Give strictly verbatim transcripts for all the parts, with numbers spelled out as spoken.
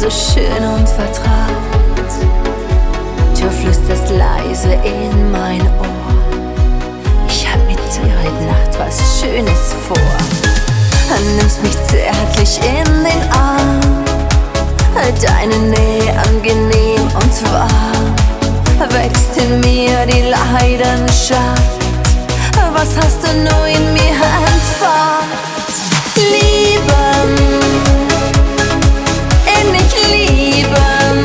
so schön und vertraut. Du flüsterst leise in mein Ohr: Ich hab mit dir heute Nacht was Schönes vor. Nimmst mich zärtlich in den Arm, deine Nähe angenehm und warm, wächst in mir die Leidenschaft. Was hast du nur in mir entfacht? Lieben, innig lieben,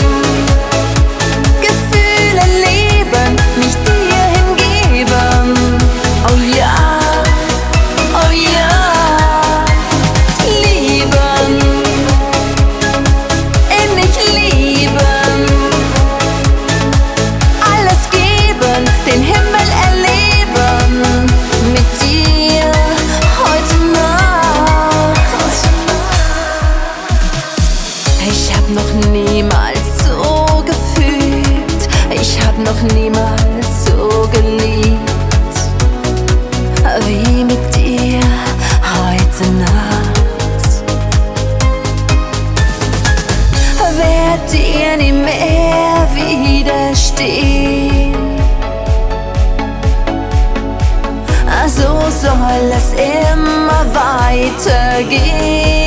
Gefühle leben, mich dir hingeben. Oh ja, oh ja. Lieben, innig lieben, alles geben, den Himmel erleben, mit dir heute Nacht. Ich hab noch niemals so gefühlt, ich hab noch niemals so geliebt, wie mit dir heute Nacht. Werd dir nie mehr widerstehen, so soll es immer weitergehen.